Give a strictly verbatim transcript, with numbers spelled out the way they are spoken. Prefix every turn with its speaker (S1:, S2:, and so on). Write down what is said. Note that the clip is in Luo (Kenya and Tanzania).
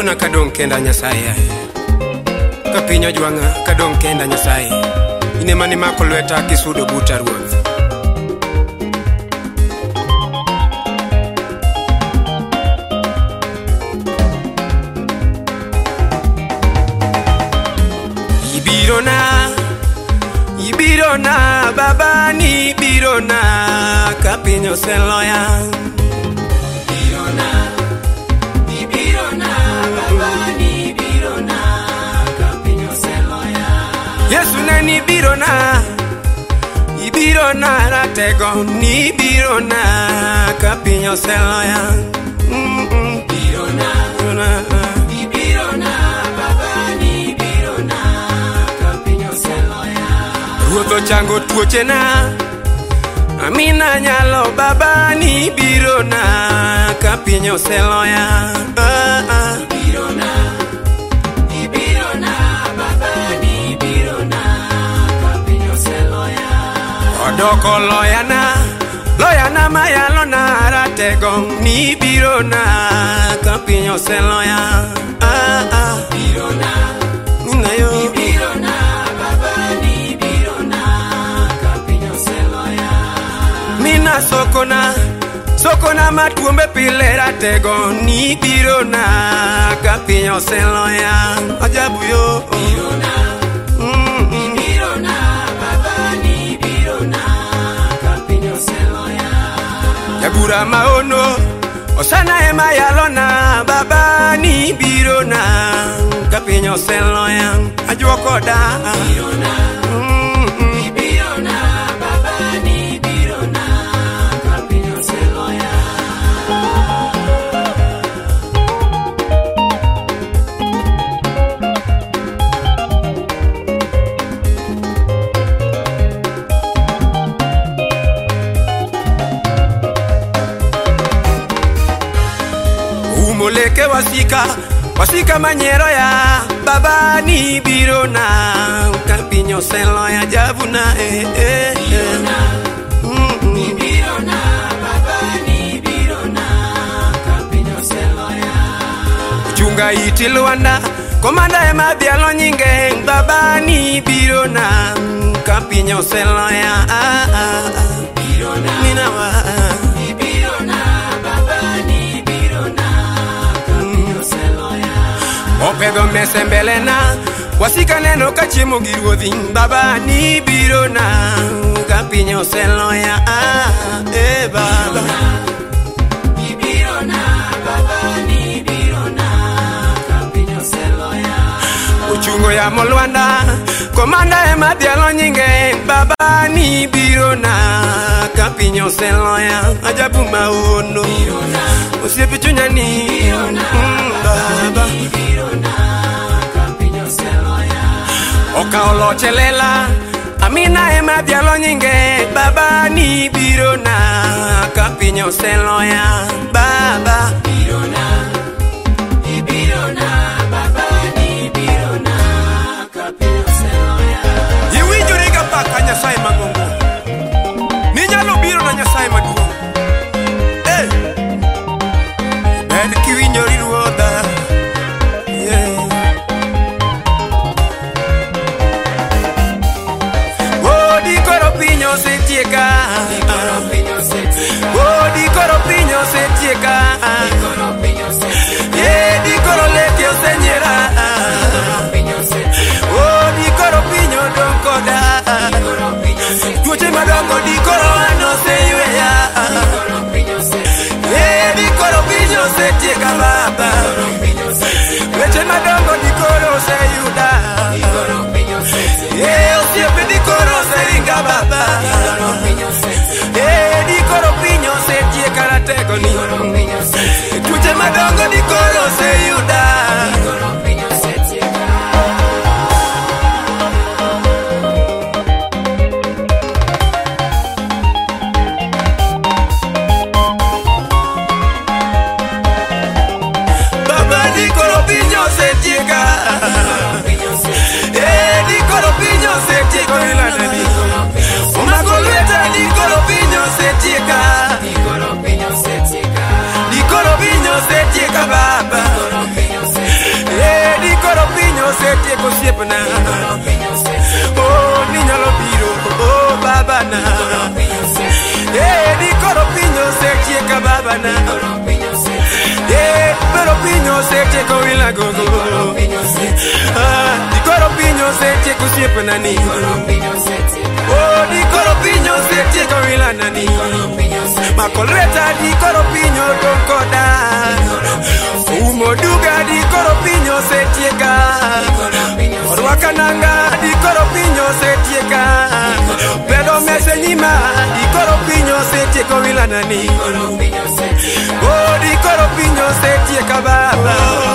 S1: na kadong kenda Nyasaye ka pinyo jwanga kadong kenda Nyasaye ine mani mako lweta kisudo buta ruoth. Ibirona Ibirona baba ni ibirona ka pinyo seloya. Ibirona Ibirona baba ni ibirona ka pinyo seloya. Yesu na ni ibirona Ibirona ratego ni ibirona ka pinyo seloya. Ibirona Ibirona baba ni ibirona ka pinyo seloya. Ruodho chango tuoche na Amina nyalo baba ni ibirona ka pinyo seloya. Ah, ah. Ibirona Ibirona baba ni ibirona ka pinyo seloya. Odoko loyana Loyana mayalona ratego ni ibirona ka pinyo seloya. Ah, ah. Ibirona Ninayo Ibirona baba ni ibirona ka pinyo seloya. Mina sokona Sokona matuombe pile ratego ni ibirona ka pinyo seloya. Ajabu yo Ibirona Ibirona baba ni ibirona ka pinyo seloya. Jabura maono Osana ema yalona baba ni ibirona ka pinyo seloya. Ajuoko da Ibirona Ibirona baba ni ibirona ka pinyo seloya. Umoleke wasika Wasika manyero ya baba ni ibirona ka pinyo seloya. Javuna eh eh Ibirona Ibirona baba ni ibirona ka pinyo seloya. Chunga iti Luanda Komanda ema bialo nyinge baba ni ibirona ka pinyo seloya. Ah, ah, ah. Ibirona Minawa Ibirona baba ni ibirona ka pinyo seloya. Opedo mesembelena Wasika neno kachimo giruodhi baba ni ibirona ka pinyo seloya. Ah, eh baba Ibirona baba ni ibirona ka pinyo seloya. Uchungo ya Molwanda Komanda ema dialo nyinge baba ni ibirona ka pinyo seloya. Ajabu maono Osiepe chunya ni baba ibirona ka pinyo seloya. Okaolo chelela Amina ema dialo nyinge baba ni ibirona ka pinyo seloya. Baba Ibirona Ibirona baba ni ibirona ka pinyo seloya. Iwinjore ga paka Nyasaye magongo Ninyalo biro na Nyasaye maduong'. Eh En kiwinjori ruodha. Yeah. Odi koro pinyo setieka Odi koro pinyo setieka setieko siepna. Oh, ninyalo biro, oh, babana. Eh, di koro pinyo setieka babana. Eh, pero pinyo setieko wila gogo. Ah, di koro pinyo setieko siepna ni. Oh, di koro pinyo setieko wila nani. Makolreta di koro pinyo donkoda. Umo duga di koro pinyo setieka. Orwakananga di koro pinyo setieka. Pedo mese nima di koro pinyo setieko wila nani. Oh, di koro pinyo setieka baba.